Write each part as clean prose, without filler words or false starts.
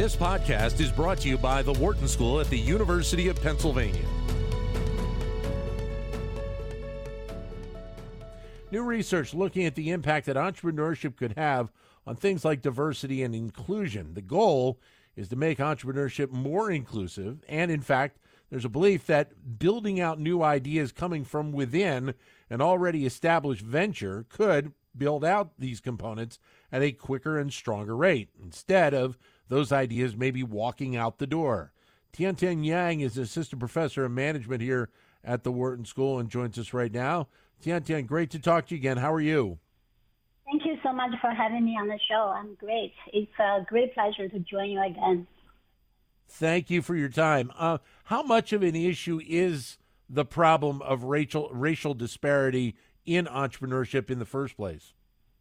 This podcast is brought to you by the Wharton School at the University of Pennsylvania. New research looking at the impact that entrepreneurship could have on things like diversity and inclusion. The goal is to make entrepreneurship more inclusive, and in fact, there's a belief that building out new ideas coming from within an already established venture could build out these components at a quicker and stronger rate, instead of those ideas maybe walking out the door. Tiantian Yang is assistant professor of management here at the Wharton School and joins us right now. Tiantian, great to talk to you again. How are you? Thank you so much for having me on the show. I'm great. It's a great pleasure to join you again. Thank you for your time. How much of an issue is the problem of racial disparity in entrepreneurship in the first place?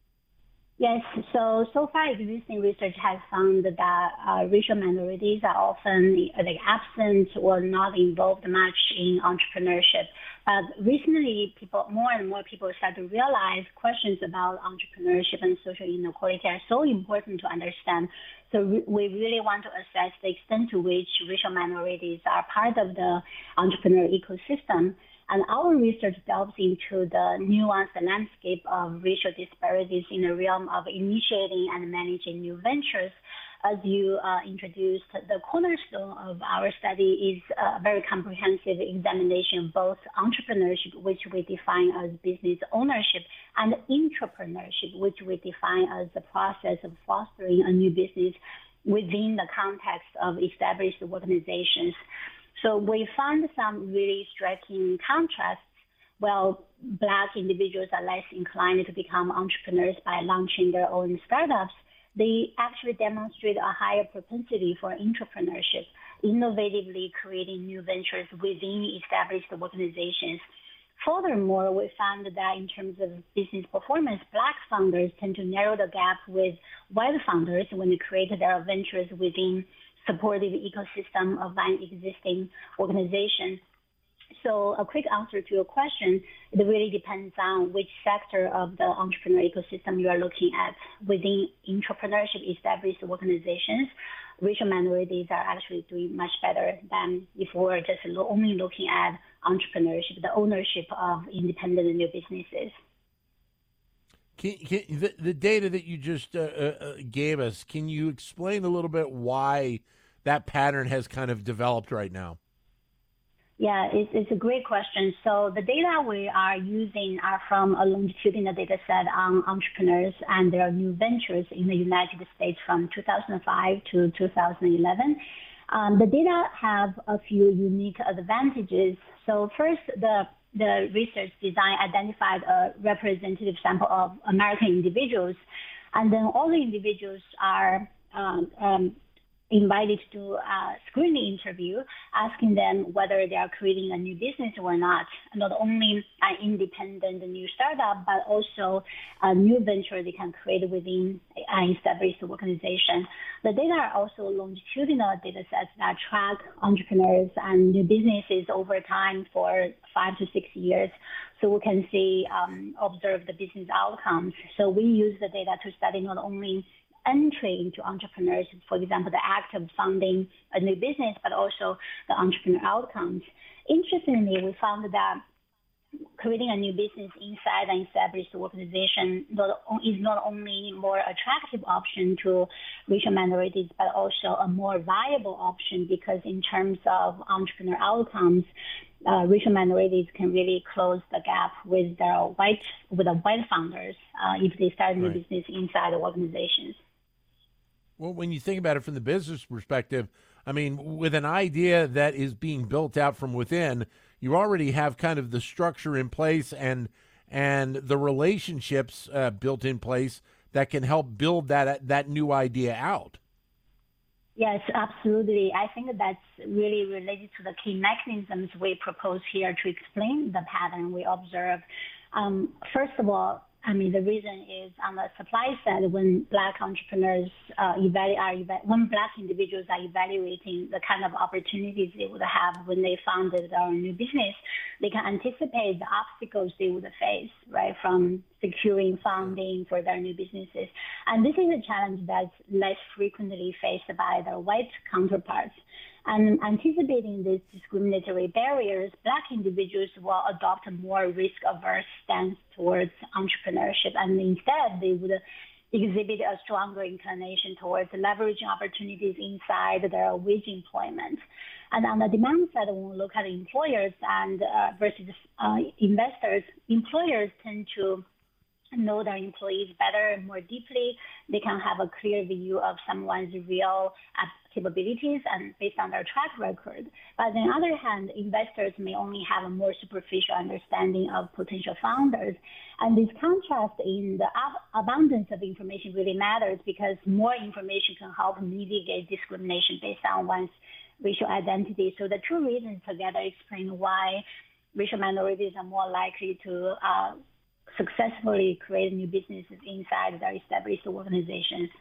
Yes, so far existing research has found that racial minorities are often absent or not involved much in entrepreneurship. But recently, more and more people start to realize questions about entrepreneurship and social inequality are so important to understand. So we really want to assess the extent to which racial minorities are part of the entrepreneur ecosystem. And our research delves into the nuanced landscape of racial disparities in the realm of initiating and managing new ventures. As you introduced, the cornerstone of our study is a very comprehensive examination of both entrepreneurship, which we define as business ownership, and entrepreneurship, which we define as the process of fostering a new business within the context of established organizations. So we found some really striking contrasts. While Black individuals are less inclined to become entrepreneurs by launching their own startups, they actually demonstrate a higher propensity for entrepreneurship, innovatively creating new ventures within established organizations. Furthermore, we found that in terms of business performance, Black founders tend to narrow the gap with white founders when they create their ventures within supportive ecosystem of an existing organization. So a quick answer to your question, it really depends on which sector of the entrepreneur ecosystem you are looking at. Within entrepreneurship established organizations, racial minorities are actually doing much better than if we were just only looking at entrepreneurship, the ownership of independent new businesses. The data that you just gave us, can you explain a little bit why that pattern has kind of developed right now? Yeah, it's a great question. So the data we are using are from a longitudinal data set on entrepreneurs and their new ventures in the United States from 2005 to 2011. The data have a few unique advantages. So first, the research design identified a representative sample of American individuals, and then all the individuals are invited to do a screening interview, asking them whether they are creating a new business or not, not only an independent new startup, but also a new venture they can create within an established organization. The data are also longitudinal data sets that track entrepreneurs and new businesses over time for 5 to 6 years. So we can see, observe the business outcomes. So we use the data to study not only entry into entrepreneurship, for example, the act of founding a new business, but also the entrepreneur outcomes. Interestingly, we found that creating a new business inside an established organization is not only more attractive option to racial minorities, but also a more viable option because in terms of entrepreneur outcomes, racial minorities can really close the gap with the white founders if they start a new business inside the organizations. Well, when you think about it from the business perspective, I mean, with an idea that is being built out from within, you already have kind of the structure in place and the relationships built in place that can help build that new idea out. Yes, absolutely. I think that's really related to the key mechanisms we propose here to explain the pattern we observe. First of all, the reason is on the supply side, when Black entrepreneurs when Black individuals are evaluating the kind of opportunities they would have when they founded their new business, they can anticipate the obstacles they would face, right, from securing funding for their new businesses. And this is a challenge that's less frequently faced by their white counterparts. And anticipating these discriminatory barriers, Black individuals will adopt a more risk-averse stance towards entrepreneurship, and instead they would exhibit a stronger inclination towards leveraging opportunities inside their wage employment. And on the demand side, when we look at employers and versus investors, employers tend to know their employees better and more deeply. They can have a clear view of someone's real capabilities and based on their track record. But on the other hand, investors may only have a more superficial understanding of potential founders. And this contrast in the abundance of information really matters because more information can help mitigate discrimination based on one's racial identity. So the two reasons together explain why racial minorities are more likely to successfully create new businesses inside their established organizations.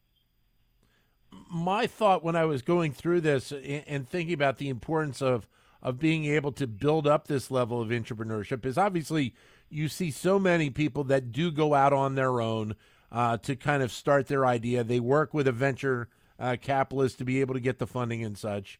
My thought when I was going through this and thinking about the importance of being able to build up this level of entrepreneurship is obviously you see so many people that do go out on their own to kind of start their idea. They work with a venture capitalist to be able to get the funding and such.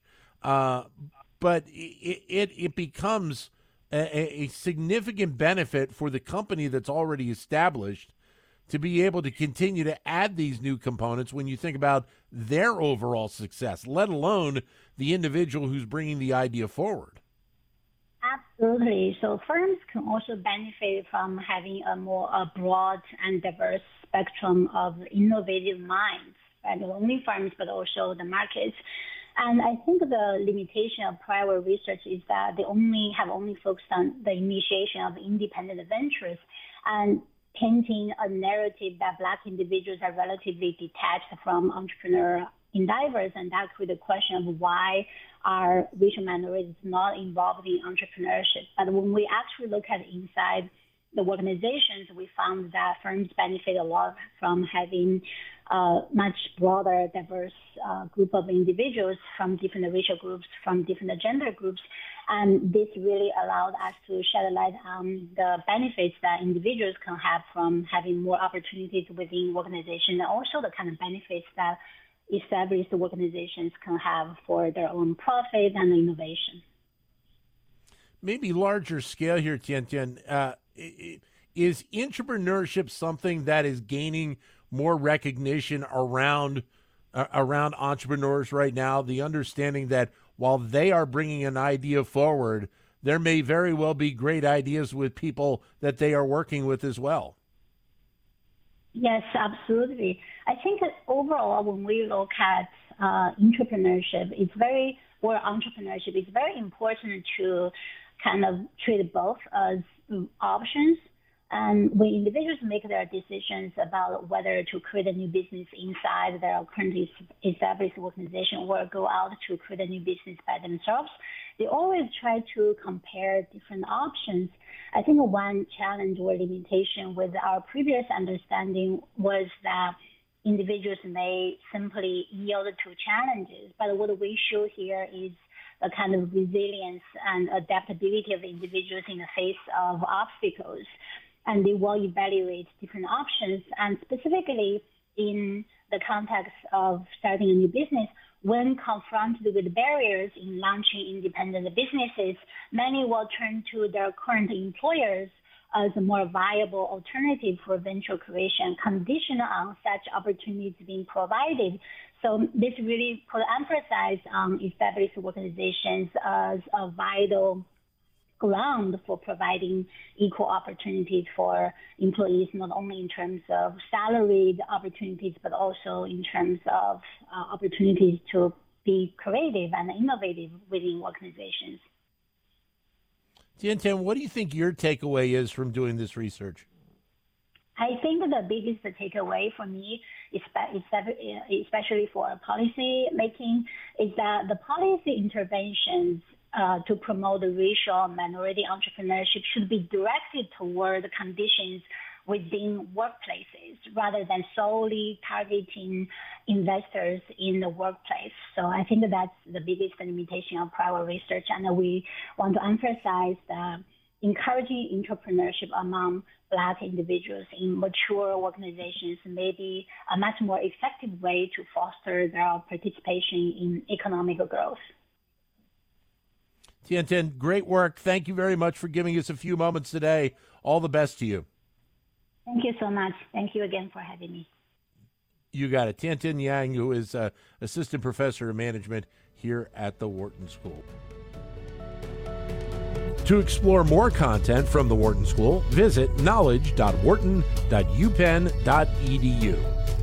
But it becomes a significant benefit for the company that's already established to be able to continue to add these new components when you think about their overall success, let alone the individual who's bringing the idea forward. Absolutely. So firms can also benefit from having a broad and diverse spectrum of innovative minds, right? Not only firms, but also the markets. And I think the limitation of prior research is that they have only focused on the initiation of independent ventures and painting a narrative that Black individuals are relatively detached from entrepreneurial endeavors. And that creates the question of why are racial minorities not involved in entrepreneurship. But when we actually look at inside the organizations, we found that firms benefit a lot from having a much broader, diverse group of individuals from different racial groups, from different gender groups. And this really allowed us to shed a light on the benefits that individuals can have from having more opportunities within organizations, and also the kind of benefits that established organizations can have for their own profit and innovation. Maybe larger scale here, Tian. Is entrepreneurship something that is gaining more recognition around entrepreneurs right now? The understanding that while they are bringing an idea forward, there may very well be great ideas with people that they are working with as well. Yes, absolutely. I think that overall, when we look at entrepreneurship, it's very important to kind of treat both as options. And when individuals make their decisions about whether to create a new business inside their currently established organization or go out to create a new business by themselves, they always try to compare different options. I think one challenge or limitation with our previous understanding was that individuals may simply yield to challenges. But what we show here is a kind of resilience and adaptability of individuals in the face of obstacles. And they will evaluate different options. And specifically in the context of starting a new business, when confronted with barriers in launching independent businesses, many will turn to their current employers as a more viable alternative for venture creation, conditional on such opportunities being provided. So this really put emphasis on established organizations as a vital ground for providing equal opportunities for employees, not only in terms of salaried opportunities, but also in terms of opportunities to be creative and innovative within organizations. Tian, what do you think your takeaway is from doing this research? I think the biggest takeaway for me, especially for policy making, is that the policy interventions to promote the racial minority entrepreneurship should be directed toward the conditions within workplaces rather than solely targeting investors in the workplace. So I think that's the biggest limitation of prior research, and we want to emphasize that encouraging entrepreneurship among Black individuals in mature organizations may be a much more effective way to foster their participation in economic growth. Tiantian, great work. Thank you very much for giving us a few moments today. All the best to you. Thank you so much. Thank you again for having me. You got it. Tiantian Yang, who is assistant professor of management here at the Wharton School. To explore more content from the Wharton School, visit knowledge.wharton.upenn.edu.